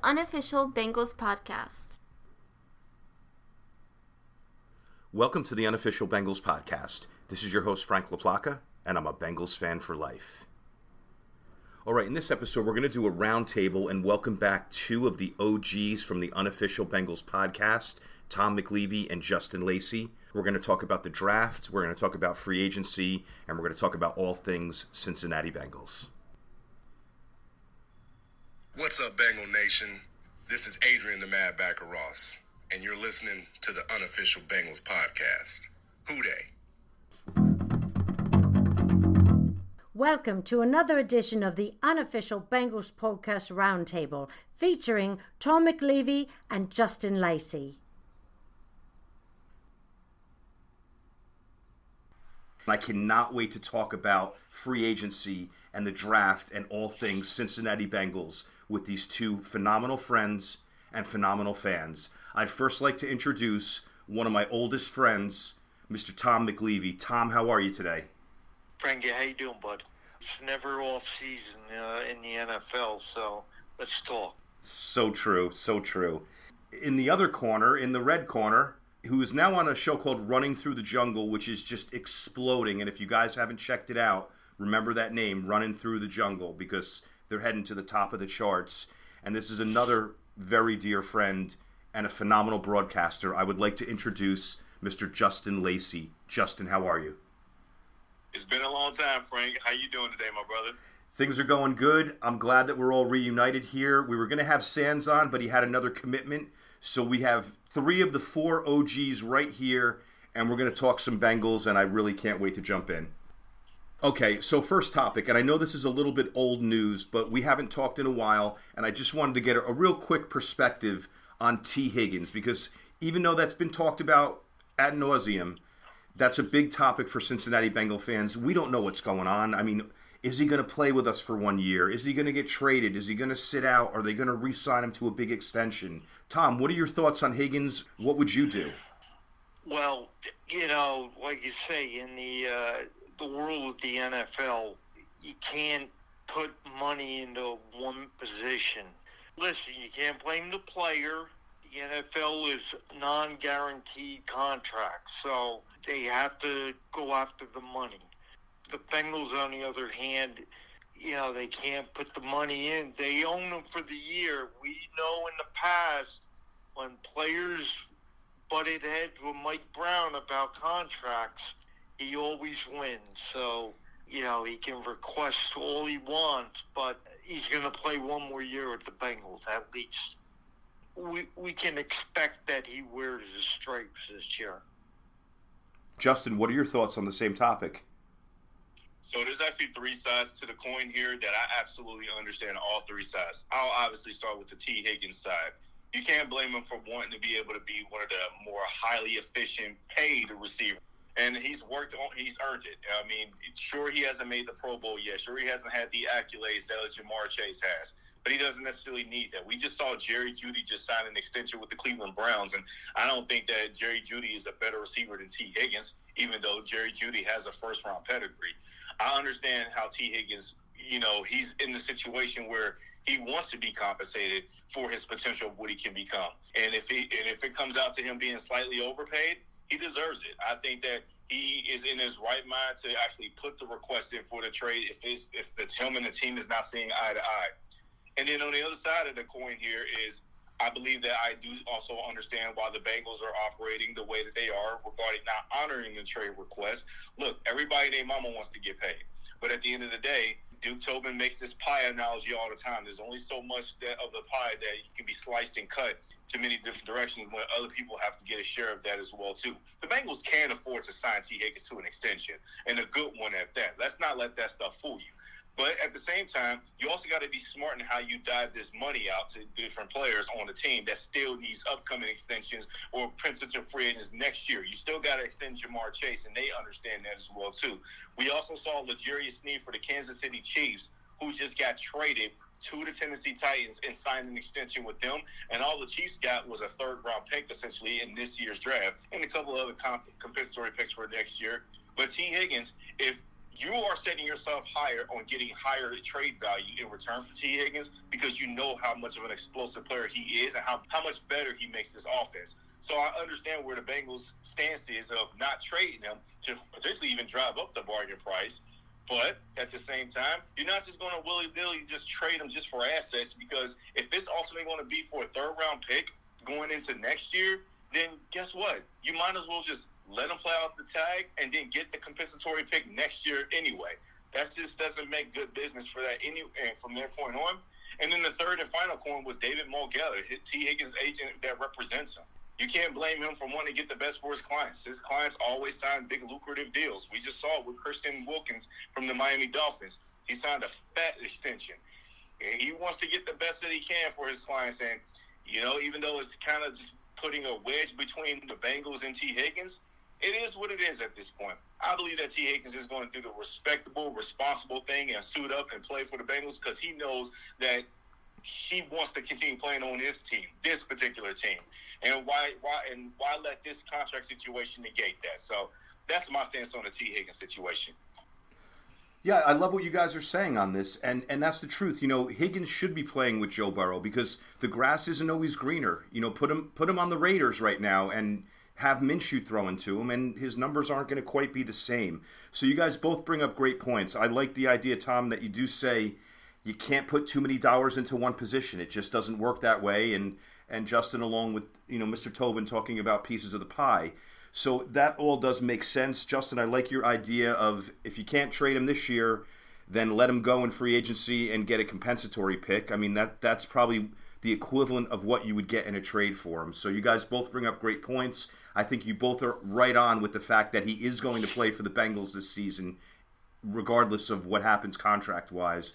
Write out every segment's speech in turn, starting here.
unofficial Bengals podcast. Welcome to the unofficial Bengals podcast. This is your host, Frank LaPlaca, and I'm a Bengals fan for life. All right, in this episode, we're going to do a roundtable and welcome back two of the OGs from the unofficial Bengals podcast, Tom McLeavy and Justin Lacey. We're going to talk about the draft, we're going to talk about free agency, and we're going to talk about all things Cincinnati Bengals. What's up, Bengal Nation? This is Adrian the Mad Backer Ross, and you're listening to the unofficial Bengals podcast. Who dey? Welcome to another edition of the unofficial Bengals podcast roundtable featuring Tom McLeavy and Justin Lacey. I cannot wait to talk about free agency and the draft and all things Cincinnati Bengals with these two phenomenal friends and phenomenal fans. I'd first like to introduce one of my oldest friends, Mr. Tom McLeavy. Tom, how are you today? Frankie, how you doing, bud? It's never off season in the NFL, so let's talk. So true, so true. In the other corner, in the red corner, who is now on a show called Running Through the Jungle, which is just exploding. And if you guys haven't checked it out, remember that name, Running Through the Jungle, because they're heading to the top of the charts. And this is another very dear friend and a phenomenal broadcaster. I would like to introduce Mr. Justin Lacey. Justin, how are you? It's been a long time, Frank. How you doing today, my brother? Things are going good. I'm glad that we're all reunited here. We were going to have Sands on, but he had another commitment. So we have three of the four OGs right here, and we're going to talk some Bengals, and I really can't wait to jump in. Okay, so first topic, and I know this is a little bit old news, but we haven't talked in a while, and I just wanted to get a real quick perspective on Tee Higgins, because even though that's been talked about ad nauseum, that's a big topic for Cincinnati Bengal fans. We don't know what's going on. I mean, is he going to play with us for 1 year? Is he going to get traded? Is he going to sit out? Are they going to re-sign him to a big extension? Tom, what are your thoughts on Higgins? What would you do? Well, you know, like you say, in the world of the NFL, you can't put money into one position. Listen, you can't blame the player. The NFL is non-guaranteed contracts, so they have to go after the money. The Bengals, on the other hand, you know, they can't put the money in. They own them for the year. We know in the past when players butted heads with Mike Brown about contracts, he always wins. So, you know, he can request all he wants, but he's going to play one more year with the Bengals at least. We can expect that he wears his stripes this year. Justin, what are your thoughts on the same topic? So there's actually three sides to the coin here that I absolutely understand all three sides. I'll obviously start with the Tee Higgins side. You can't blame him for wanting to be able to be one of the more highly efficient paid receivers. And he's earned it. I mean, sure, he hasn't made the Pro Bowl yet. Sure, he hasn't had the accolades that Ja'Marr Chase has. But he doesn't necessarily need that. We just saw Jerry Jeudy just sign an extension with the Cleveland Browns, and I don't think that Jerry Jeudy is a better receiver than Tee Higgins, even though Jerry Jeudy has a first-round pedigree. I understand how Tee Higgins, you know, he's in the situation where he wants to be compensated for his potential of what he can become. And if it comes out to him being slightly overpaid, he deserves it. I think that he is in his right mind to actually put the request in for the trade if him and the team is not seeing eye to eye. And then on the other side of the coin here is I believe that I do also understand why the Bengals are operating the way that they are regarding not honoring the trade request. Look, everybody and their mama wants to get paid. But at the end of the day, Duke Tobin makes this pie analogy all the time. There's only so much of the pie that you can be sliced and cut to many different directions when other people have to get a share of that as well, too. The Bengals can afford to sign Tee Higgins to an extension, and a good one at that. Let's not let that stuff fool you. But at the same time, you also got to be smart in how you dive this money out to different players on the team that still needs upcoming extensions or potential free agents next year. You still got to extend Ja'Marr Chase, and they understand that as well, too. We also saw L'Jarius Sneed for the Kansas City Chiefs, who just got traded to the Tennessee Titans and signed an extension with them. And all the Chiefs got was a third-round pick, essentially, in this year's draft, and a couple other compensatory picks for next year. But Tee Higgins, if you are setting yourself higher on getting higher trade value in return for T. Higgins because you know how much of an explosive player he is and how much better he makes this offense. So I understand where the Bengals' stance is of not trading him to potentially even drive up the bargain price. But at the same time, you're not just going to willy-nilly just trade him just for assets, because if it's ultimately going to be for a third-round pick going into next year, then guess what? You might as well just let him play out the tag and then get the compensatory pick next year anyway. That just doesn't make good business for that from their point on. And then the third and final coin was David Mulgeller, T. Higgins' agent that represents him. You can't blame him for wanting to get the best for his clients. His clients always sign big, lucrative deals. We just saw it with Christian Wilkins from the Miami Dolphins. He signed a fat extension. And he wants to get the best that he can for his clients. And, even though it's kind of just putting a wedge between the Bengals and T. Higgins, it is what it is at this point. I believe that T. Higgins is going to do the respectable, responsible thing and suit up and play for the Bengals because he knows that he wants to continue playing on his team, this particular team. And why let this contract situation negate that? So that's my stance on the T. Higgins situation. Yeah, I love what you guys are saying on this, and that's the truth. Higgins should be playing with Joe Burrow because the grass isn't always greener. Put him on the Raiders right now and have Minshew throwing to him, and his numbers aren't going to quite be the same. So you guys both bring up great points. I like the idea, Tom, that you do say you can't put too many dollars into one position. It just doesn't work that way, and Justin, along with Mr. Tobin, talking about pieces of the pie. So that all does make sense. Justin, I like your idea of if you can't trade him this year, then let him go in free agency and get a compensatory pick. I mean, that's probably the equivalent of what you would get in a trade for him. So you guys both bring up great points. I think you both are right on with the fact that he is going to play for the Bengals this season, regardless of what happens contract-wise.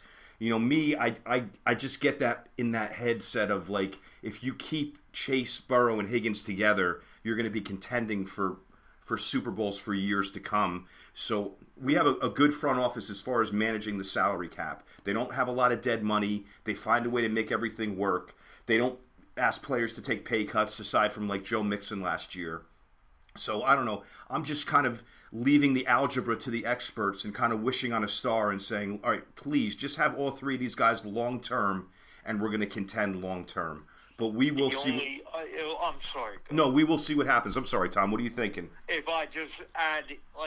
I just get that in that headset of, like, if you keep Chase, Burrow, and Higgins together, you're going to be contending for Super Bowls for years to come. So we have a good front office as far as managing the salary cap. They don't have a lot of dead money. They find a way to make everything work. They don't ask players to take pay cuts, aside from, like, Joe Mixon last year. So I don't know. I'm just kind of leaving the algebra to the experts and kind of wishing on a star and saying, all right, please just have all three of these guys long-term, and we're going to contend long-term. But we will see. I'm sorry. No, we will see what happens. I'm sorry, Tom. What are you thinking? If I just add,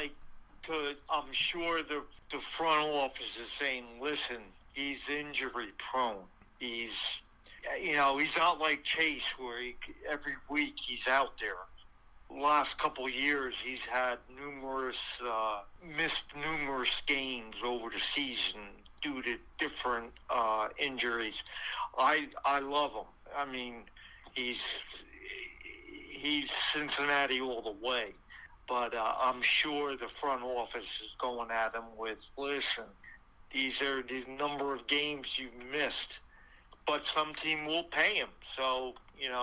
I'm sure the front office is saying, listen, he's injury prone. He's not like Chase where every week he's out there. Last couple of years, he's had missed numerous games over the season due to different injuries. I love him. I mean, he's Cincinnati all the way. But I'm sure the front office is going at him with, listen, these are the number of games you've missed, but some team will pay him. So,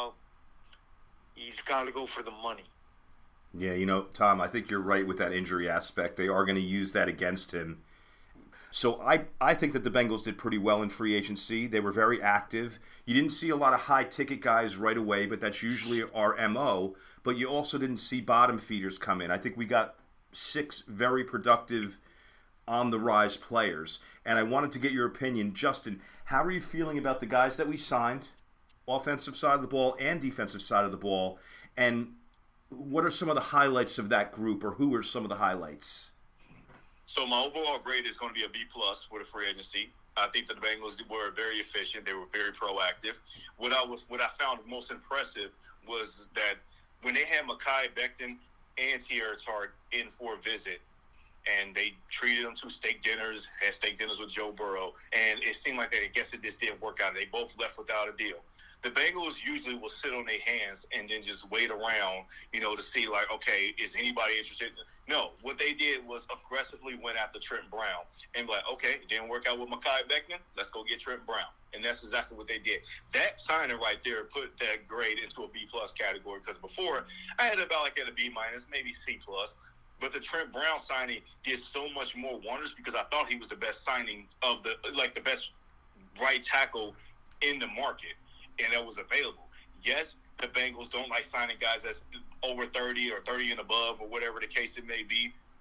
he's got to go for the money. Yeah, Tom, I think you're right with that injury aspect. They are going to use that against him. So I think that the Bengals did pretty well in free agency. They were very active. You didn't see a lot of high-ticket guys right away, but that's usually our MO. But you also didn't see bottom feeders come in. I think we got 6 very productive, on-the-rise players. And I wanted to get your opinion. Justin, how are you feeling about the guys that we signed, offensive side of the ball and defensive side of the ball? And what are some of the highlights of that group, or who are some of the highlights? So my overall grade is going to be a B+ for the free agency. I think that the Bengals were very efficient. They were very proactive. What I found most impressive was that when they had Mekhi Becton and Tierra Tart in for a visit, and they treated them to steak dinners, had steak dinners with Joe Burrow, and it seemed like it just didn't work out. They both left without a deal. The Bengals usually will sit on their hands and then just wait around, to see, like, okay, is anybody interested? No, what they did was aggressively went after Trent Brown and be like, okay, it didn't work out with Mekhi Becton, let's go get Trent Brown. And that's exactly what they did. That signing right there put that grade into a B+ category, because before I had it about like at a B-, maybe C+. But the Trent Brown signing did so much more wonders because I thought he was the best signing of the best right tackle in the market. And that was available. Yes, the Bengals don't like signing guys that's over 30 or 30 and above or whatever the case it may be,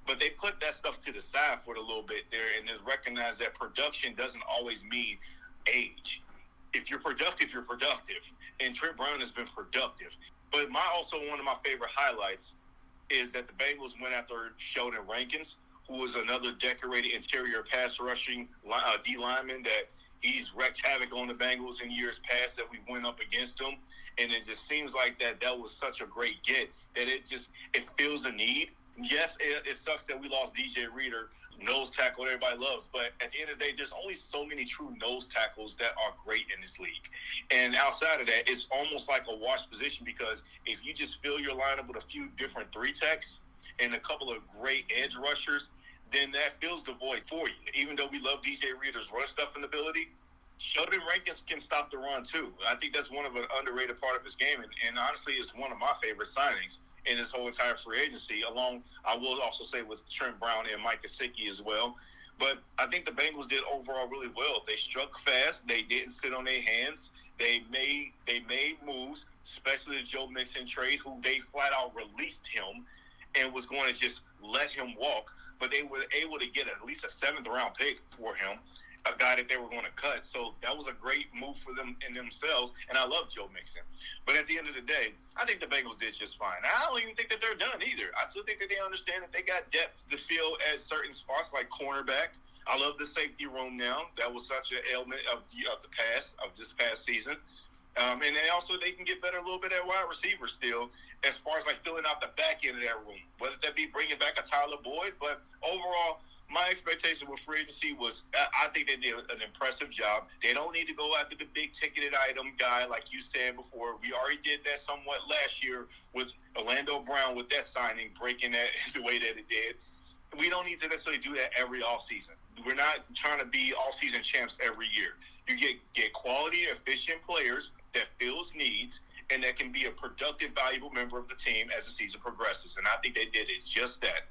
But they put that stuff to the side for a little bit there and just recognize that production doesn't always mean age. If you're productive, you're productive. And Trent Brown has been productive. But one of my favorite highlights is that the Bengals went after Sheldon Rankins, who was another decorated interior pass rushing D lineman that he's wreaked havoc on the Bengals in years past that we went up against him. And it just seems like that was such a great get that it fills a need. Yes, it sucks that we lost DJ Reader, nose tackle everybody loves, but at the end of the day, there's only so many true nose tackles that are great in this league. And outside of that, it's almost like a wash position, because if you just fill your lineup with a few different 3-techs and a couple of great edge rushers, then that fills the void for you. Even though we love DJ Reader's run-stuffing ability, Sheldon Rankins can stop the run too. I think that's one of an underrated part of his game, and honestly, it's one of my favorite signings in this whole entire free agency, along, I will also say, with Trent Brown and Mike Gesicki as well. But I think the Bengals did overall really well. They struck fast. They didn't sit on their hands. They made moves, especially the Joe Mixon trade, who they flat out released him and was going to just let him walk. But they were able to get at least a 7th-round pick for him, a guy that they were going to cut. So that was a great move for them in themselves, and I love Joe Mixon. But at the end of the day, I think the Bengals did just fine. I don't even think that they're done either. I still think that they understand that they got depth to fill at certain spots like cornerback. I love the safety room now. That was such an ailment of this past season. And they can get better a little bit at wide receiver still, as far as like filling out the back end of that room, whether that be bringing back a Tyler Boyd. But overall, my expectation with free agency was, I think they did an impressive job. They don't need to go after the big ticketed item guy like you said before. We already did that somewhat last year with Orlando Brown with that signing, breaking that the way that it did. We don't need to necessarily do that every offseason. We're not trying to be all-season champs every year. You get quality, efficient players that fills needs and that can be a productive, valuable member of the team as the season progresses. And I think they did it just that.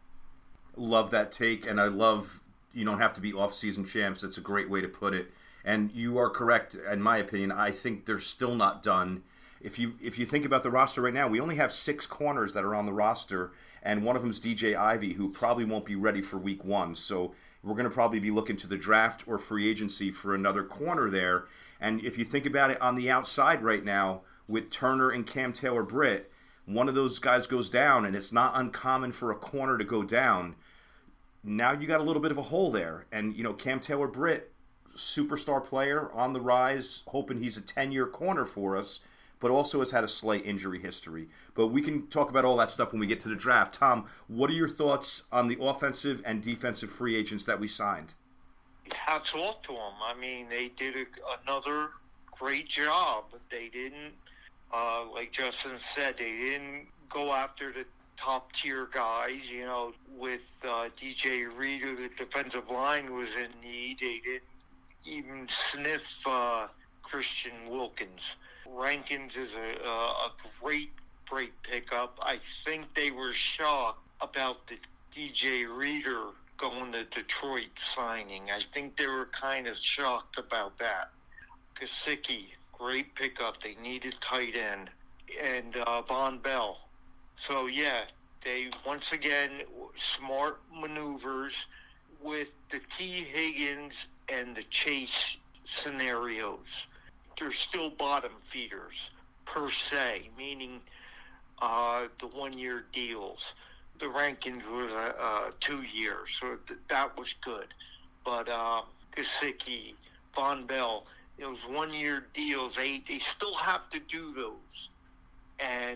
Love that take, and I love you don't have to be off-season champs. That's a great way to put it. And you are correct, in my opinion. I think they're still not done. If you think about the roster right now, we only have 6 corners that are on the roster, and one of them is DJ Ivey, who probably won't be ready for week 1. So we're going to probably be looking to the draft or free agency for another corner there. And if you think about it on the outside right now, with Turner and Cam Taylor-Britt, one of those guys goes down, and it's not uncommon for a corner to go down. Now you got a little bit of a hole there. And, Cam Taylor-Britt, superstar player on the rise, hoping he's a 10-year corner for us, but also has had a slight injury history. But we can talk about all that stuff when we get to the draft. Tom, what are your thoughts on the offensive and defensive free agents that we signed? Hats off to them. I mean, they did another great job. They didn't, like Justin said, they didn't go after the top-tier guys. With DJ Reader, the defensive line was in need. They didn't even sniff Christian Wilkins. Rankins is a great pickup. I think they were shocked about the DJ Reader going to Detroit signing. I think they were kind of shocked about that. Gesicki, great pickup. They needed tight end. And Von Bell. So, yeah, they, once again, smart maneuvers with the T. Higgins and the Chase scenarios. They're still bottom feeders, per se, meaning the 1-year deals. The Rankins was 2 years, so that was good. But Gesicki, Von Bell, those 1-year deals, they still have to do those. And,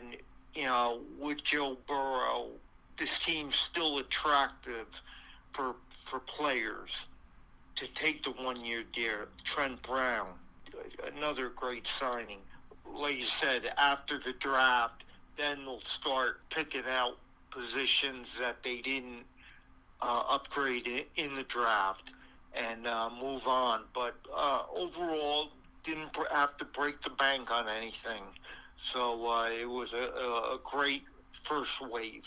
with Joe Burrow, this team's still attractive for players to take the 1-year deal. Trent Brown, another great signing. Like you said, after the draft, then they'll start picking out positions that they didn't upgrade in the draft and move on. But overall, didn't have to break the bank on anything. So it was a great first wave.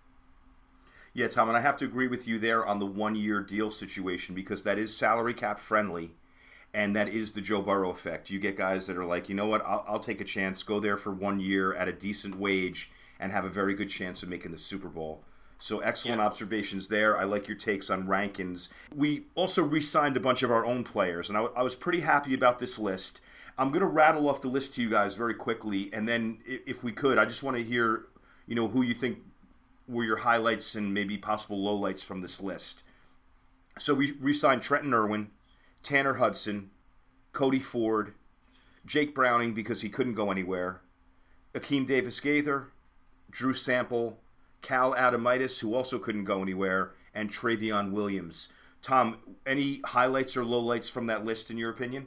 Yeah, Tom, and I have to agree with you there on the 1-year deal situation, because that is salary cap friendly, and that is the Joe Burrow effect. You get guys that are like, you know what, I'll take a chance, go there for 1 year at a decent wage, and have a very good chance of making the Super Bowl. So excellent observations there. I like your takes on Rankins. We also re-signed a bunch of our own players, and I was pretty happy about this list. I'm going to rattle off the list to you guys very quickly, and then if we could, I just want to hear, who you think were your highlights and maybe possible lowlights from this list. So we re-signed Trenton Irwin, Tanner Hudson, Cody Ford, Jake Browning because he couldn't go anywhere, Akeem Davis-Gaither, Drew Sample, Cal Adamitis, who also couldn't go anywhere, and Travion Williams. Tom, any highlights or lowlights from that list in your opinion?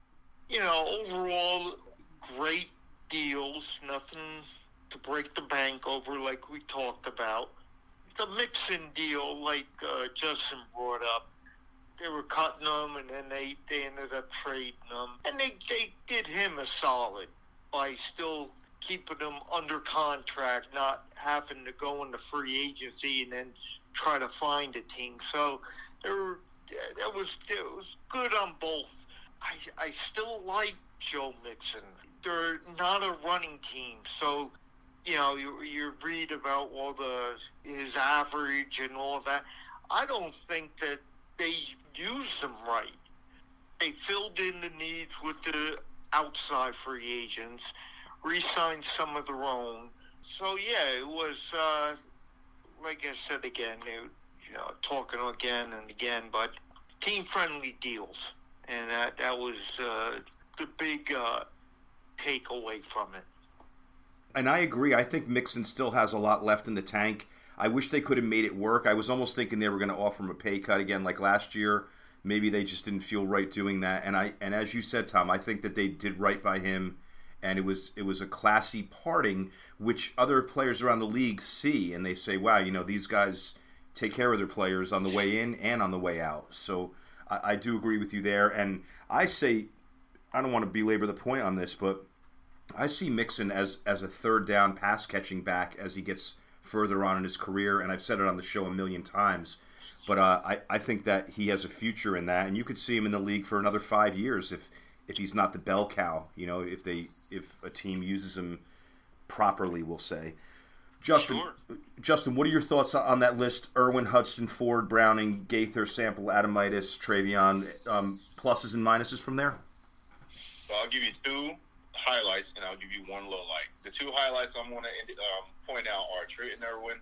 Overall, great deals. Nothing to break the bank over like we talked about. The Mixon deal, like Justin brought up, they were cutting them, and then they ended up trading them. And they did him a solid by still keeping him under contract, not having to go into free agency and then try to find a team. So that was good on both. I still like Joe Mixon. They're not a running team, so you read about all his average and all that. I don't think that they used him right. They filled in the needs with the outside free agents, re-signed some of their own. So it was like I said again, talking again and again, but team-friendly deals, and that was the big takeaway from it. And I agree. I think Mixon still has a lot left in the tank. I wish they could have made it work. I was almost thinking they were going to offer him a pay cut again like last year. Maybe they just didn't feel right doing that. And as you said, Tom, I think that they did right by him, and it was a classy parting, which other players around the league see, and they say, wow, these guys take care of their players on the way in and on the way out. So I do agree with you there. And I say, I don't want to belabor the point on this, but I see Mixon as a third down pass catching back as he gets further on in his career, and I've said it on the show a million times, but I think that he has a future in that, and you could see him in the league for another 5 years if he's not the bell cow, if a team uses him properly, we'll say. Justin, what are your thoughts on that list? Irwin, Hudson, Ford, Browning, Gaither, Sample, Adamitis, Travion, pluses and minuses from there? So I'll give you two highlights, and I'll give you one low light. The two highlights I'm going to point out are Trenton Irwin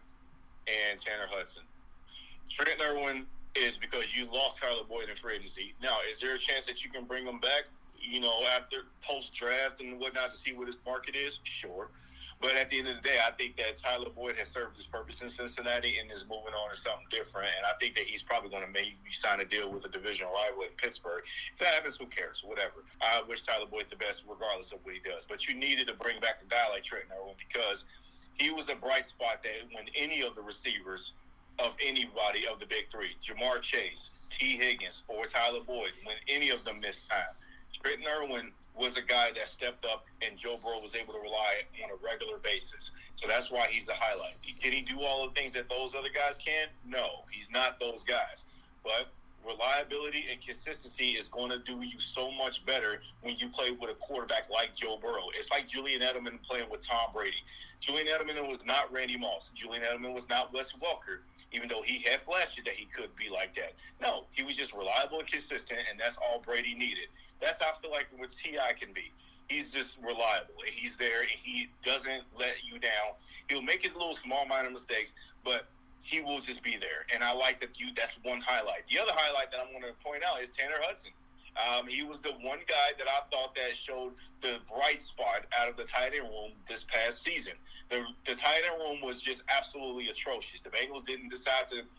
and Tanner Hudson. Trenton Irwin is because you lost Tyler Boyd in free agency. Now, is there a chance that you can bring him back, after post-draft and whatnot to see what his market is? Sure. But at the end of the day, I think that Tyler Boyd has served his purpose in Cincinnati and is moving on to something different. And I think that he's probably going to maybe sign a deal with a divisional rival in Pittsburgh. If that happens, who cares? Whatever. I wish Tyler Boyd the best regardless of what he does. But you needed to bring back a guy like Trenton Irwin because he was a bright spot that when any of the receivers of anybody of the big three, Jamar Chase, T. Higgins, or Tyler Boyd, when any of them missed time, Trenton Irwin was a guy that stepped up and Joe Burrow was able to rely on a regular basis. So that's why he's the highlight. Can he do all the things that those other guys can? No, he's not those guys. But reliability and consistency is going to do you so much better when you play with a quarterback like Joe Burrow. It's like Julian Edelman playing with Tom Brady. Julian Edelman was not Randy Moss. Julian Edelman was not Wes Welker, even though he had flashed that he could be like that. No, he was just reliable and consistent, and that's all Brady needed. That's how I feel like what T.I. can be. He's just reliable. He's there, and he doesn't let you down. He'll make his little small minor mistakes, but he will just be there. And I like that that's one highlight. The other highlight that I'm going to point out is Tanner Hudson. He was the one guy that I thought that showed the bright spot out of the tight end room this past season. The tight end room was just absolutely atrocious. The Bengals didn't decide to,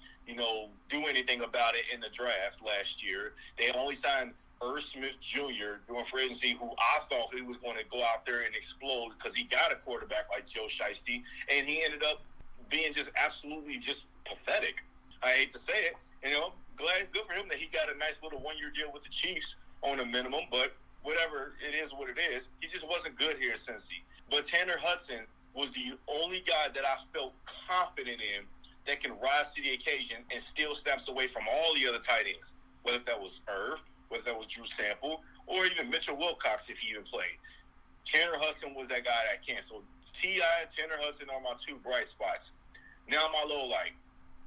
do anything about it in the draft last year. They only signed Irv Smith Jr. during free agency, who I thought he was going to go out there and explode because he got a quarterback like Joe Shiesty, and he ended up being just absolutely just pathetic. I hate to say it. Good for him that he got a nice little one-year deal with the Chiefs on a minimum, but whatever, it is what it is. He just wasn't good here in Cincy. But Tanner Hudson was the only guy that I felt confident in that can rise to the occasion and steal snaps away from all the other tight ends, whether that was Irv, whether that was Drew Sample, or even Mitchell Wilcox if he even played. Tanner Hudson was that guy that can. So T.I. and Tanner Hudson are my two bright spots. Now I'm a little like,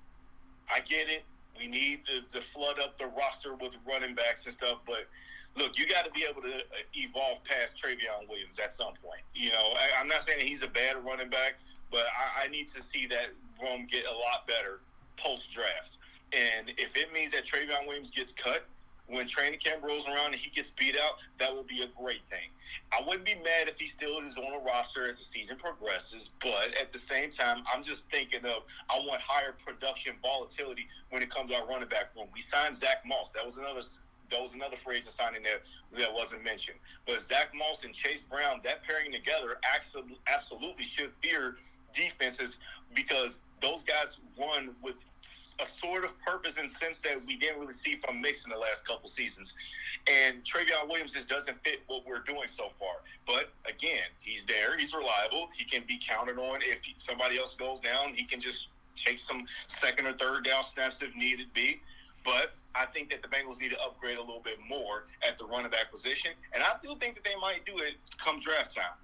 I get it. We need to flood up the roster with running backs and stuff, but look, you got to be able to evolve past Travion Williams at some point. I'm not saying that he's a bad running back, but I need to see that room get a lot better post-draft. And if it means that Travion Williams gets cut when training camp rolls around and he gets beat out, that would be a great thing. I wouldn't be mad if he still is on a roster as the season progresses, but at the same time, I'm just thinking of I want higher production volatility when it comes to our running back room. We signed Zach Moss. That was another phrase of signing that wasn't mentioned. But Zach Moss and Chase Brown, that pairing together absolutely should fear defenses because those guys run with a sort of purpose and sense that we didn't really see from Mixon the last couple seasons. And Travion Williams just doesn't fit what we're doing so far. But, again, he's there. He's reliable. He can be counted on. If somebody else goes down, he can just take some second or third down snaps if needed be. But I think that the Bengals need to upgrade a little bit more at the running back position. And I do think that they might do it come draft time.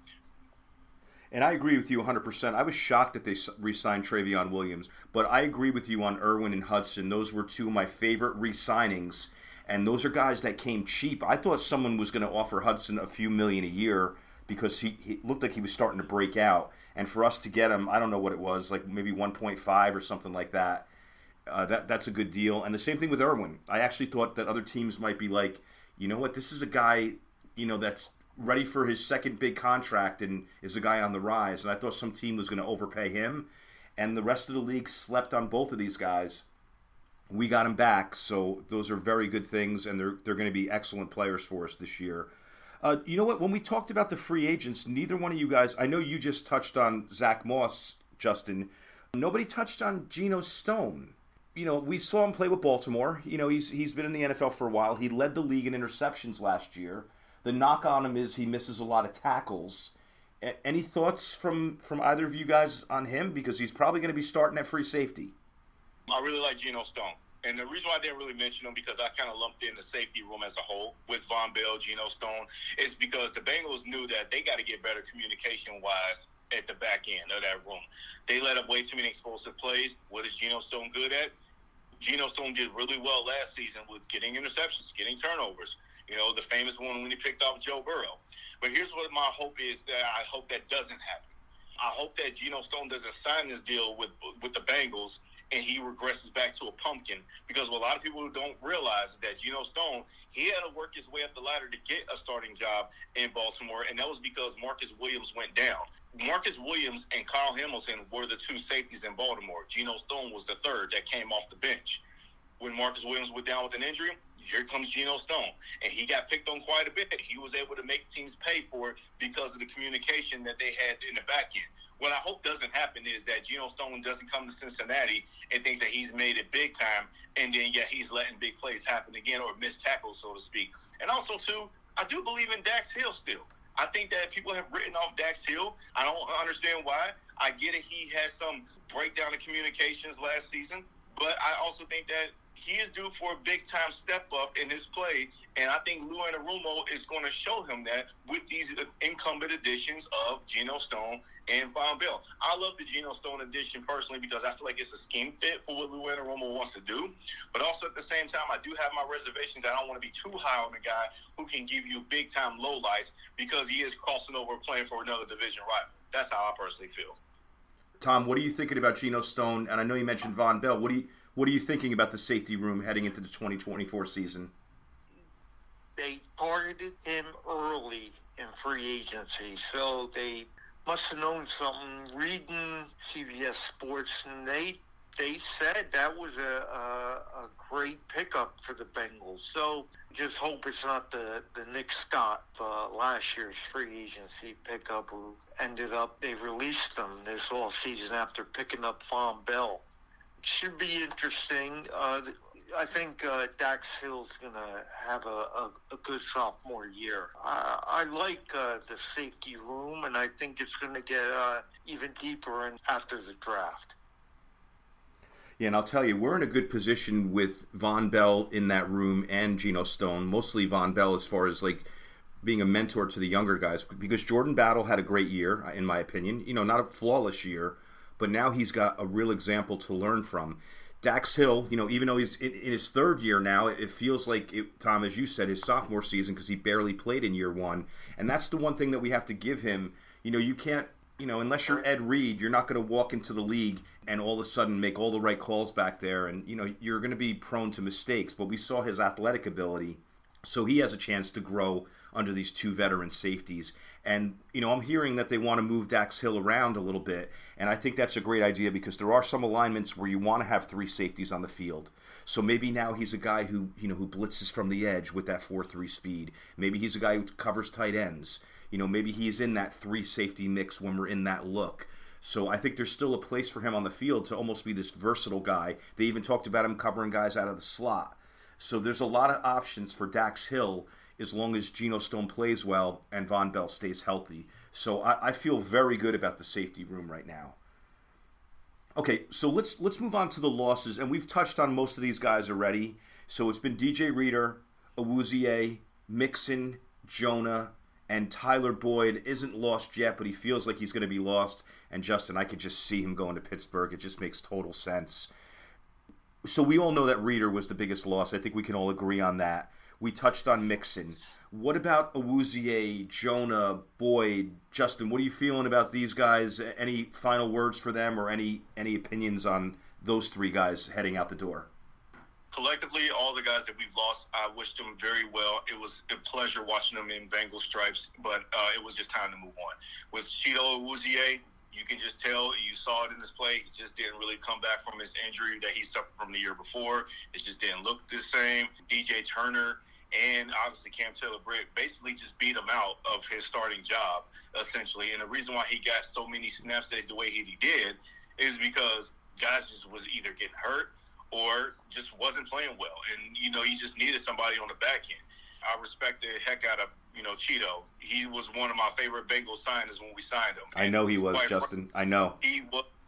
And I agree with you 100%. I was shocked that they re-signed Travion Williams. But I agree with you on Irwin and Hudson. Those were two of my favorite re-signings. And those are guys that came cheap. I thought someone was going to offer Hudson a few million a year because he looked like he was starting to break out. And for us to get him, I don't know what it was, like maybe 1.5 or something like that. That's a good deal. And the same thing with Irwin. I actually thought that other teams might be like, you know what, this is a guy, that's ready for his second big contract and is a guy on the rise. And I thought some team was going to overpay him. And the rest of the league slept on both of these guys. We got him back, so those are very good things, and they're going to be excellent players for us this year. You know what? When we talked about the free agents, neither one of you guys, I know you just touched on Zach Moss, Justin. Nobody touched on Geno Stone. We saw him play with Baltimore. He's been in the NFL for a while. He led the league in interceptions last year. The knock on him is he misses a lot of tackles. Any thoughts from either of you guys on him? Because he's probably going to be starting at free safety. I really like Geno Stone. And the reason why I didn't really mention him, because I kind of lumped in the safety room as a whole with Von Bell, Geno Stone, is because the Bengals knew that they got to get better communication-wise at the back end of that room. They let up way too many explosive plays. What is Geno Stone good at? Geno Stone did really well last season with getting interceptions, getting turnovers. The famous one when he picked off Joe Burrow. But here's what my hope is that I hope that doesn't happen. I hope that Geno Stone doesn't sign this deal with the Bengals and he regresses back to a pumpkin, because what a lot of people don't realize is that Geno Stone, he had to work his way up the ladder to get a starting job in Baltimore, and that was because Marcus Williams went down. Marcus Williams and Kyle Hamilton were the two safeties in Baltimore. Geno Stone was the third that came off the bench. When Marcus Williams went down with an injury, here comes Geno Stone. And he got picked on quite a bit. He was able to make teams pay for it because of the communication that they had in the back end. What I hope doesn't happen is that Geno Stone doesn't come to Cincinnati and thinks that he's made it big time, and then, he's letting big plays happen again, or missed tackles, so to speak. And also, too, I do believe in Dax Hill still. I think that people have written off Dax Hill. I don't understand why. I get it. He had some breakdown in communications last season, but I also think that he is due for a big-time step-up in his play, and I think Lou Anarumo is going to show him that with these incumbent additions of Geno Stone and Von Bell. I love the Geno Stone addition personally because I feel like it's a scheme fit for what Lou Anarumo wants to do, but also at the same time, I do have my reservations that I don't want to be too high on the guy who can give you big-time lowlights because he is crossing over playing for another division rival. That's how I personally feel. Tom, what are you thinking about Geno Stone? And I know you mentioned Von Bell. What are you thinking about the safety room heading into the 2024 season? They targeted him early in free agency, so they must have known something. Reading CBS Sports, and they said that was a great pickup for the Bengals. So just hope it's not the Nick Scott last year's free agency pickup who ended up, they released him this offseason after picking up Von Bell. Should be interesting. I think Dax Hill's going to have a good sophomore year. I like the safety room, and I think it's going to get even deeper after the draft. Yeah, and I'll tell you, we're in a good position with Von Bell in that room and Geno Stone, mostly Von Bell as far as being a mentor to the younger guys, because Jordan Battle had a great year, in my opinion. Not a flawless year, but now he's got a real example to learn from. Dax Hill, even though he's in his third year now, it feels like, Tom, as you said, his sophomore season because he barely played in year one. And that's the one thing that we have to give him. You can't, unless you're Ed Reed, you're not going to walk into the league and all of a sudden make all the right calls back there. And, you're going to be prone to mistakes. But we saw his athletic ability, so he has a chance to grow under these two veteran safeties. And, I'm hearing that they want to move Dax Hill around a little bit. And I think that's a great idea because there are some alignments where you want to have three safeties on the field. So maybe now he's a guy who blitzes from the edge with that 4-3 speed. Maybe he's a guy who covers tight ends. Maybe he's in that three safety mix when we're in that look. So I think there's still a place for him on the field to almost be this versatile guy. They even talked about him covering guys out of the slot. So there's a lot of options for Dax Hill as long as Geno Stone plays well and Von Bell stays healthy. So I feel very good about the safety room right now. Okay, so let's move on to the losses, and we've touched on most of these guys already. So it's been DJ Reader, Awuzie, Mixon, Jonah, and Tyler Boyd isn't lost yet, but he feels like he's going to be lost. And Justin, I could just see him going to Pittsburgh. It just makes total sense. So we all know that Reader was the biggest loss. I think we can all agree on that. We touched on Mixon. What about Awuzie, Jonah, Boyd, Justin? What are you feeling about these guys? Any final words for them or any opinions on those three guys heading out the door? Collectively, all the guys that we've lost, I wish them very well. It was a pleasure watching them in Bengal stripes, but it was just time to move on. With Chido Awuzie, you can just tell, you saw it in this play, he just didn't really come back from his injury that he suffered from the year before. It just didn't look the same. DJ Turner and obviously Cam Taylor-Britt basically just beat him out of his starting job, essentially. And the reason why he got so many snaps the way he did is because guys just was either getting hurt or just wasn't playing well. And, you just needed somebody on the back end. I respect the heck out of, Cheeto. He was one of my favorite Bengals signers when we signed him. I know he was, Justin. I know. He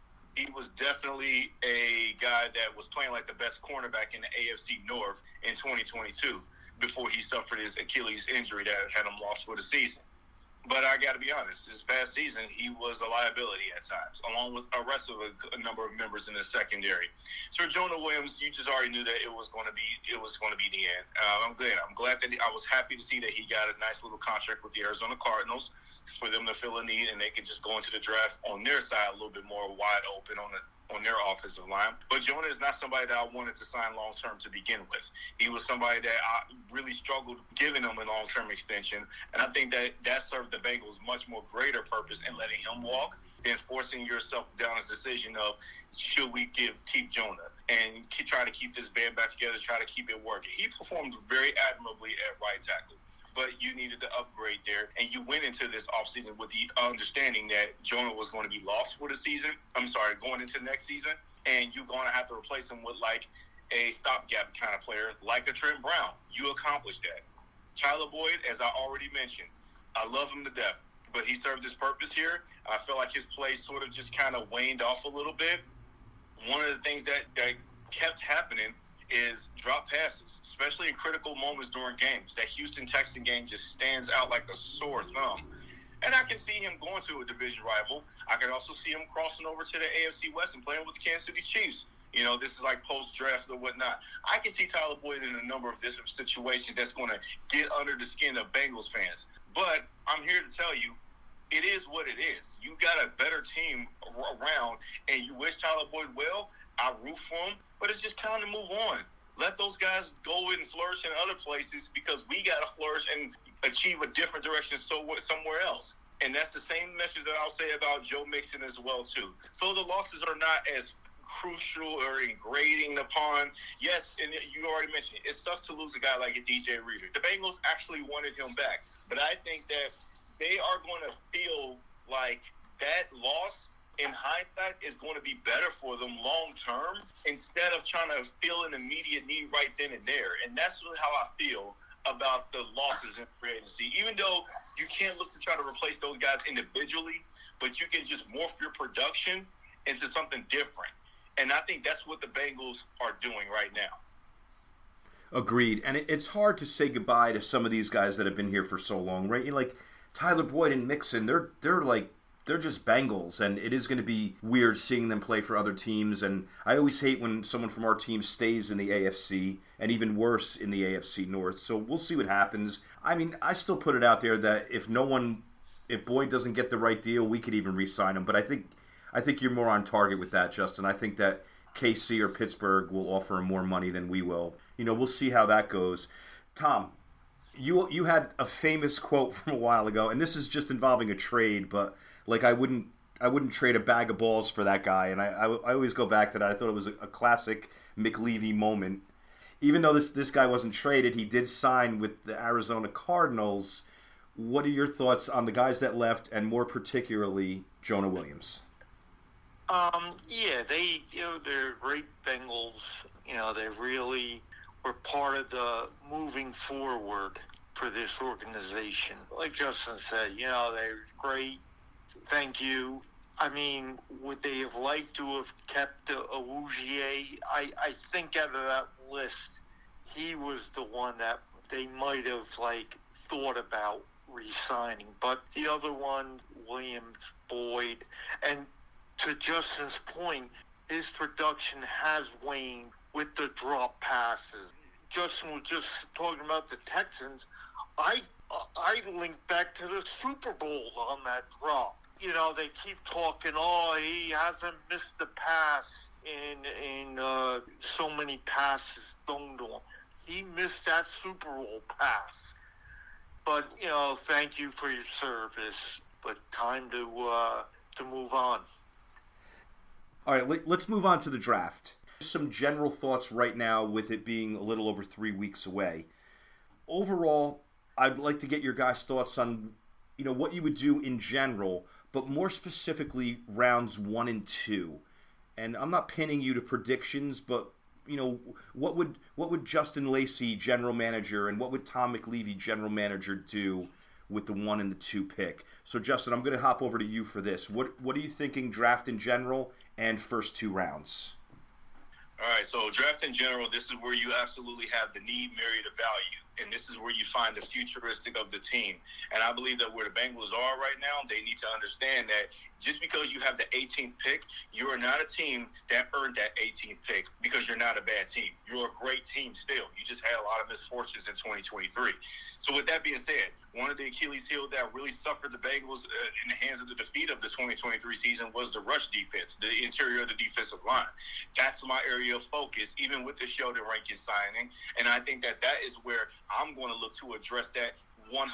was definitely a guy that was playing like the best cornerback in the AFC North in 2022 before he suffered his Achilles injury that had him lost for the season. But I got to be honest, this past season, he was a liability at times, along with the rest of a number of members in the secondary. So Jonah Williams, you just already knew that it was going to be the end. I'm glad that I was happy to see that he got a nice little contract with the Arizona Cardinals for them to fill a need, and they could just go into the draft on their side a little bit more wide open on their offensive line. But Jonah is not somebody that I wanted to sign long-term to begin with. He was somebody that I really struggled giving him a long-term extension, and I think that served the Bengals much more greater purpose in letting him walk than forcing yourself down a decision of should we keep Jonah and try to keep this band back together, try to keep it working. He performed very admirably at right tackle, but you needed to upgrade there. And you went into this offseason with the understanding that Jonah was going to be lost for the season. Going into next season. And you're going to have to replace him with like a stopgap kind of player, like a Trent Brown. You accomplished that. Tyler Boyd, as I already mentioned, I love him to death, but he served his purpose here. I feel like his play sort of just kind of waned off a little bit. One of the things that kept happening is drop passes, especially in critical moments during games. That Houston-Texans game just stands out like a sore thumb. And I can see him going to a division rival. I can also see him crossing over to the AFC West and playing with the Kansas City Chiefs. This is like post-draft or whatnot. I can see Tyler Boyd in a number of different situations that's going to get under the skin of Bengals fans. But I'm here to tell you, it is what it is. You got a better team around, and you wish Tyler Boyd well. I root for him, but it's just time to move on. Let those guys go and flourish in other places because we got to flourish and achieve a different direction somewhere else. And that's the same message that I'll say about Joe Mixon as well, too. So the losses are not as crucial or ingrading upon. Yes, and you already mentioned it. It sucks to lose a guy like a DJ Reader. The Bengals actually wanted him back. But I think that they are going to feel like that loss in hindsight is going to be better for them long term instead of trying to feel an immediate need right then and there. And that's how I feel about the losses in free agency. Even though you can't look to try to replace those guys individually, but you can just morph your production into something different. And I think that's what the Bengals are doing right now. Agreed. And it's hard to say goodbye to some of these guys that have been here for so long, right? Like Tyler Boyd and Mixon, they're like they're just Bengals, and it is going to be weird seeing them play for other teams. And I always hate when someone from our team stays in the AFC, and even worse in the AFC North. So we'll see what happens. I mean, I still put it out there that if Boyd doesn't get the right deal, we could even re-sign him. But I think you're more on target with that, Justin. I think that KC or Pittsburgh will offer him more money than we will. We'll see how that goes. Tom, you had a famous quote from a while ago, and this is just involving a trade, but like I wouldn't trade a bag of balls for that guy, and I always go back to that. I thought it was a classic McLeavy moment. Even though this guy wasn't traded, he did sign with the Arizona Cardinals. What are your thoughts on the guys that left, and more particularly Jonah Williams? Yeah, they're great Bengals. They really were part of the moving forward for this organization. Like Justin said, they're great. Thank you. I mean, would they have liked to have kept Awuzie? I think out of that list, he was the one that they might have, thought about re-signing. But the other one, Williams, Boyd, and to Justin's point, his production has waned with the drop passes. Justin was just talking about the Texans. I link back to the Super Bowl on that drop. They keep talking, he hasn't missed the pass in so many passes thrown to him. He missed that Super Bowl pass. But, thank you for your service. But time to move on. All right, let's move on to the draft. Some general thoughts right now with it being a little over 3 weeks away. Overall, I'd like to get your guys' thoughts on, what you would do in general, but more specifically rounds 1 and 2. And I'm not pinning you to predictions, but what would Justin Lacey, general manager, and what would Tom McLeavy, general manager, do with the 1 and the 2 pick? So Justin, I'm going to hop over to you for this. What are you thinking draft in general and first 2 rounds? All right, so draft in general, this is where you absolutely have the need married to value, and this is where you find the futuristic of the team. And I believe that where the Bengals are right now, they need to understand that just because you have the 18th pick, you are not a team that earned that 18th pick because you're not a bad team. You're a great team still. You just had a lot of misfortunes in 2023. So with that being said, one of the Achilles heel that really suffered the Bengals in the hands of the defeat of the 2023 season was the rush defense, the interior of the defensive line. That's my area of focus, even with the Sheldon Rankins signing. And I think that is where I'm going to look to address that 100%.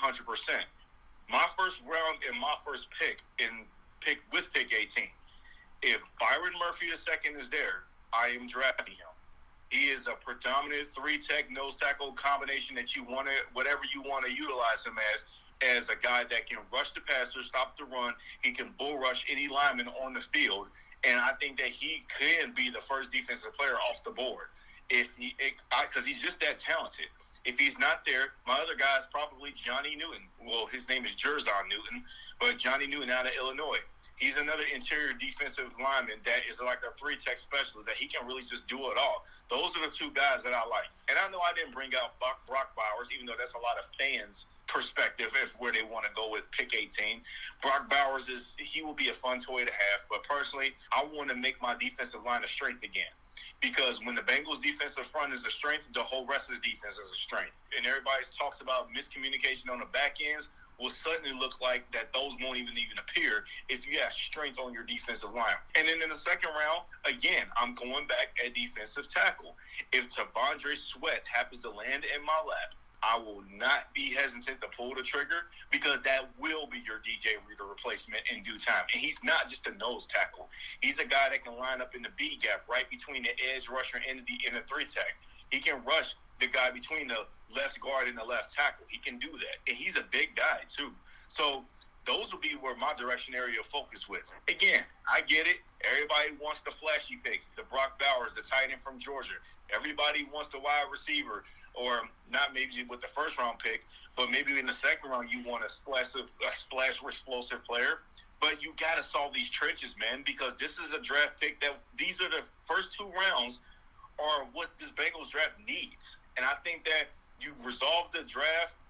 My first round and my first pick with pick 18. If Byron Murphy II is there, I am drafting him. He is a predominant 3-tech nose tackle combination that you want to, whatever you want to utilize him as a guy that can rush the passer, stop the run. He can bull rush any lineman on the field. And I think that he can be the first defensive player off the board because he's just that talented. If he's not there, my other guy is probably Johnny Newton. Well, his name is Jerzon Newton, but Johnny Newton out of Illinois. He's another interior defensive lineman that is like a 3-tech specialist that he can really just do it all. Those are the 2 guys that I like. And I know I didn't bring out Brock Bowers, even though that's a lot of fans' perspective of where they want to go with pick 18. Brock Bowers he will be a fun toy to have, but personally, I want to make my defensive line a strength again. Because when the Bengals' defensive front is a strength, the whole rest of the defense is a strength. And everybody talks about miscommunication on the back ends. Will suddenly look like that those won't even appear if you have strength on your defensive line. And then in the second round, again, I'm going back at defensive tackle. If T'Vondre Sweat happens to land in my lap, I will not be hesitant to pull the trigger because that will be your DJ Reader replacement in due time. And he's not just a nose tackle. He's a guy that can line up in the B gap right between the edge rusher and the 3-tech. He can rush the guy between the left guard and the left tackle. He can do that. And he's a big guy, too. So those will be where my direction area of focus was. Again, I get it. Everybody wants the flashy picks, the Brock Bowers, the tight end from Georgia. Everybody wants the wide receiver, or not maybe with the first-round pick, but maybe in the second round you want a splash explosive player. But you got to solve these trenches, man, because this is a draft pick that these are the first 2 rounds are what this Bengals draft needs. And I think that you resolve the draft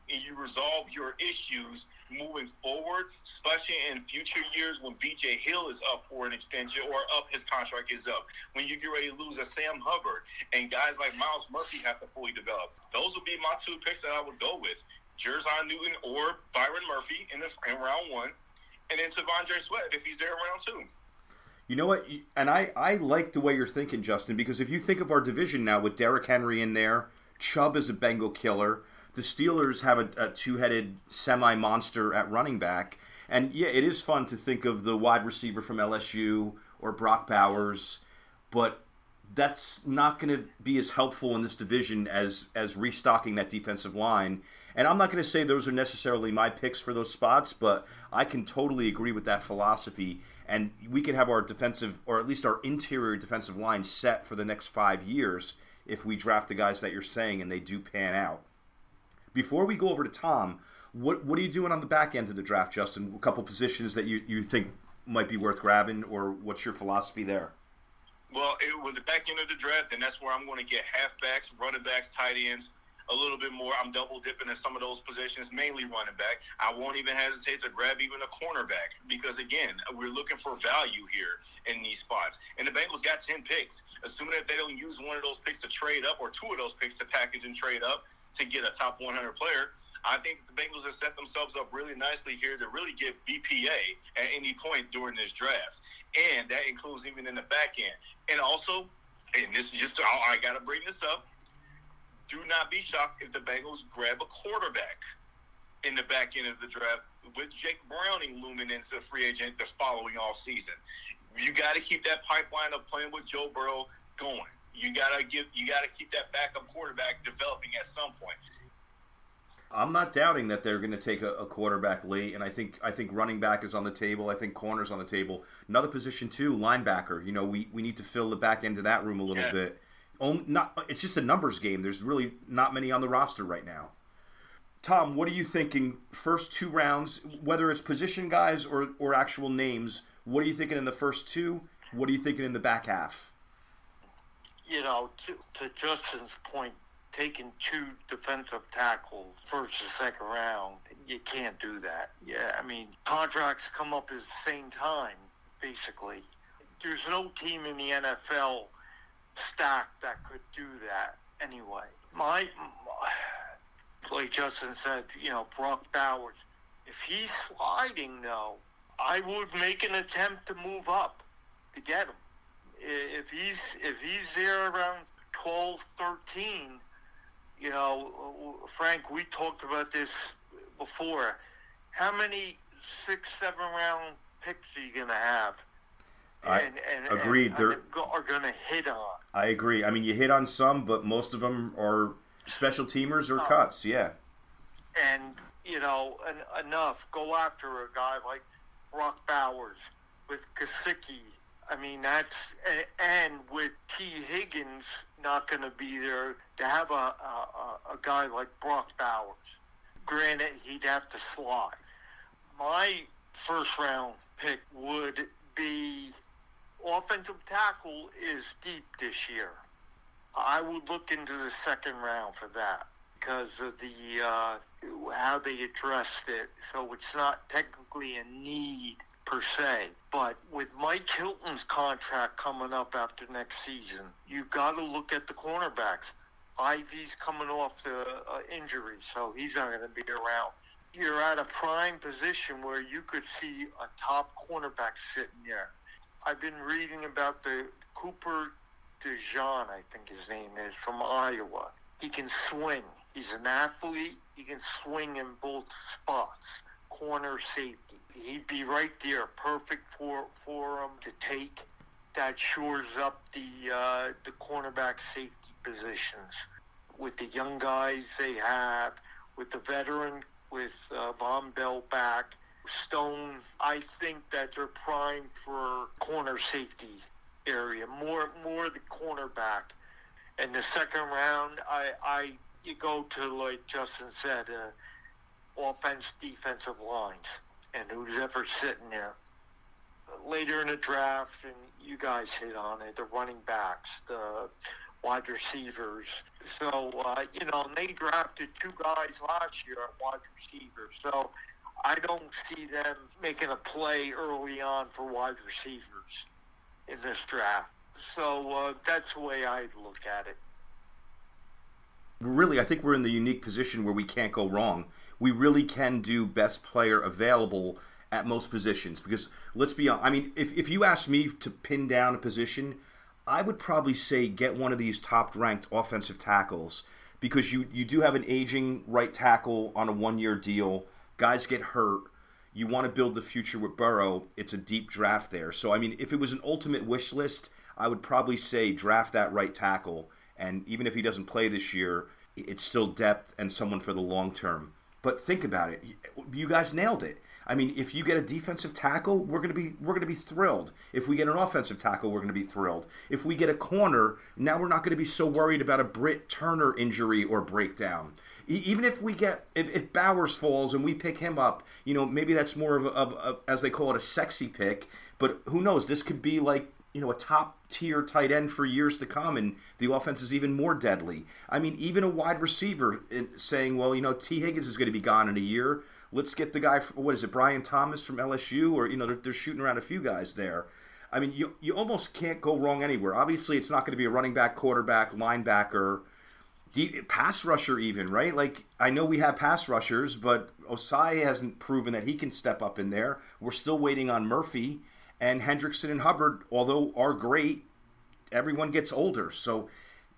and you resolve your issues moving forward, especially in future years when B.J. Hill is up for an extension or his contract is up, when you get ready to lose a Sam Hubbard and guys like Miles Murphy have to fully develop. Those would be my two picks that I would go with. Jer'Zhan Newton or Byron Murphy in round one, and then T'Vondre Sweat if he's there in round two. You know what? And I like the way you're thinking, Justin, because if you think of our division now with Derrick Henry in there, Chubb is a Bengal killer, the Steelers have a two-headed semi-monster at running back, and yeah, it is fun to think of the wide receiver from LSU or Brock Bowers, but that's not going to be as helpful in this division as restocking that defensive line. And I'm not going to say those are necessarily my picks for those spots, but I can totally agree with that philosophy. And we could have our defensive, or at least our interior defensive line set for the next 5 years if we draft the guys that you're saying and they do pan out. Before we go over to Tom, what are you doing on the back end of the draft, Justin? A couple positions that you think might be worth grabbing, or what's your philosophy there? Well, with the back end of the draft, and that's where I'm going to get halfbacks, running backs, tight ends, a little bit more. I'm double dipping in some of those positions, mainly running back. I won't even hesitate to grab even a cornerback because, again, we're looking for value here in these spots. And the Bengals got 10 picks. Assuming that they don't use one of those picks to trade up or two of those picks to package and trade up to get a top 100 player, I think the Bengals have set themselves up really nicely here to really get BPA at any point during this draft. And that includes even in the back end. And also, and this is just, I got to bring this up, do not be shocked if the Bengals grab a quarterback in the back end of the draft with Jake Browning looming into free agent the following off season. You got to keep that pipeline of playing with Joe Burrow going. You got to keep that backup quarterback developing at some point. I'm not doubting that they're going to take a quarterback late, and I think running back is on the table. I think corner's on the table. Another position too, linebacker. You know, we need to fill the back end of that room a little bit. It's just a numbers game. There's really not many on the roster right now. Tom, what are you thinking? First two rounds, whether it's position guys or actual names, what are you thinking in the first two? What are you thinking in the back half? You know, to Justin's point, taking two defensive tackles first or second round, you can't do that. Yeah, I mean, contracts come up at the same time, basically. There's no team in the NFL stacked that could do that anyway. Like Justin said, you know, Brock Bowers, if he's sliding, though, I would make an attempt to move up to get him. If he's there around 12, 13, you know, Frank, we talked about this before. How many 6, 7 round picks are you going to have? Agreed. Are going to hit on. I agree. I mean, you hit on some, but most of them are special teamers or cuts, yeah. And, you know, enough. Go after a guy like Brock Bowers with Gesicki. I mean, and with T. Higgins not going to be there, to have a guy like Brock Bowers. Granted, he'd have to slide. My first round pick would be offensive tackle is deep this year. I would look into the second round for that because of the how they addressed it. So it's not technically a need per se. But with Mike Hilton's contract coming up after next season, you've got to look at the cornerbacks. Ivy's coming off the injury, so he's not going to be around. You're at a prime position where you could see a top cornerback sitting there. I've been reading about the Cooper DeJean, I think his name is, from Iowa. He can swing. He's an athlete. He can swing in both spots, corner, safety. He'd be right there, perfect for him to take. That shores up the cornerback safety positions with the young guys they have, with the veteran, with Von Bell back. Stone, I think that they're primed for corner safety area, more the cornerback. In the second round, you go to, like Justin said, offense, defensive lines, and who's ever sitting there. Later in the draft, and you guys hit on it, the running backs, the wide receivers. So, and they drafted 2 guys last year at wide receiver. So I don't see them making a play early on for wide receivers in this draft. So that's the way I look at it. Really, I think we're in the unique position where we can't go wrong. We really can do best player available at most positions. Because, let's be honest, I mean, if you ask me to pin down a position, I would probably say get one of these top-ranked offensive tackles, because you do have an aging right tackle on a 1-year deal. Guys get hurt. You want to build the future with Burrow. It's a deep draft there. So, I mean, if it was an ultimate wish list, I would probably say draft that right tackle. And even if he doesn't play this year, it's still depth and someone for the long term. But think about it. You guys nailed it. I mean, if you get a defensive tackle, we're gonna be thrilled. If we get an offensive tackle, we're gonna be thrilled. If we get a corner, now we're not gonna be so worried about a Britt Turner injury or breakdown. Even if we get if Bowers falls and we pick him up, maybe that's more of as they call it, a sexy pick. But who knows? This could be like a top-tier tight end for years to come, and the offense is even more deadly. I mean, even a wide receiver saying, well, T. Higgins is going to be gone in a year. Let's get the guy, Brian Thomas from LSU, or, they're shooting around a few guys there. I mean, you almost can't go wrong anywhere. Obviously, it's not going to be a running back, quarterback, linebacker, pass rusher even, right? Like, I know we have pass rushers, but Osai hasn't proven that he can step up in there. We're still waiting on Murphy. And Hendrickson and Hubbard, although are great, everyone gets older. So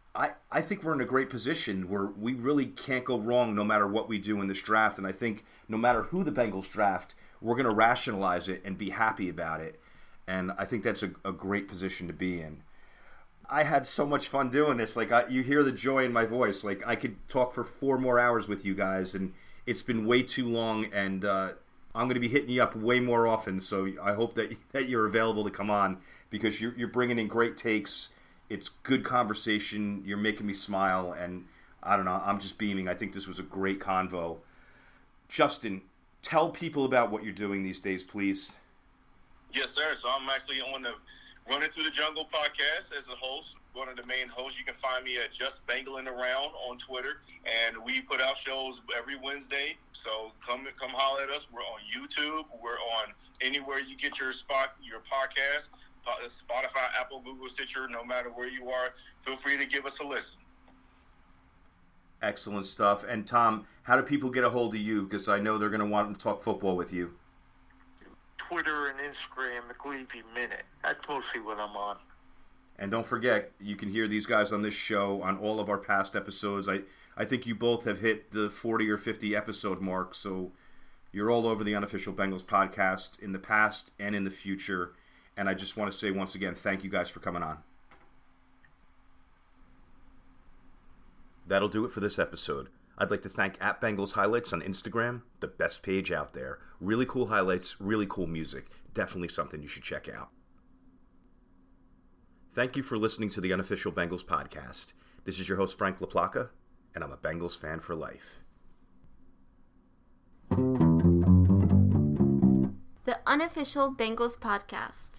I think we're in a great position where we really can't go wrong no matter what we do in this draft. And I think no matter who the Bengals draft, we're going to rationalize it and be happy about it. And I think that's a great position to be in. I had so much fun doing this. Like, you hear the joy in my voice. Like, I could talk for 4 more hours with you guys, and it's been way too long, and I'm going to be hitting you up way more often, so I hope that you're available to come on, because you're bringing in great takes. It's good conversation. You're making me smile, and I don't know, I'm just beaming. I think this was a great convo. Justin, tell people about what you're doing these days, please. Yes, sir. So I'm actually on the Running Through the Jungle podcast as a host, one of the main hosts. You can find me at Just Bangling Around on Twitter, and we put out shows every Wednesday. So come holler at us. We're on YouTube. We're on anywhere you get your podcast, Spotify, Apple, Google, Stitcher. No matter where you are, feel free to give us a listen. Excellent stuff. And Tom, how do people get a hold of you? Because I know they're going to want to talk football with you. Twitter and Instagram, McLeavy Minute. That's mostly what I'm on. And don't forget, you can hear these guys on this show on all of our past episodes. I think you both have hit the 40 or 50 episode mark, so you're all over the Unofficial Bengals podcast in the past and in the future. And I just want to say once again, thank you guys for coming on. That'll do it for this episode. I'd like to thank @Bengals Highlights on Instagram, the best page out there. Really cool highlights, really cool music. Definitely something you should check out. Thank you for listening to the Unofficial Bengals podcast. This is your host, Frank LaPlaca, and I'm a Bengals fan for life. The Unofficial Bengals podcast.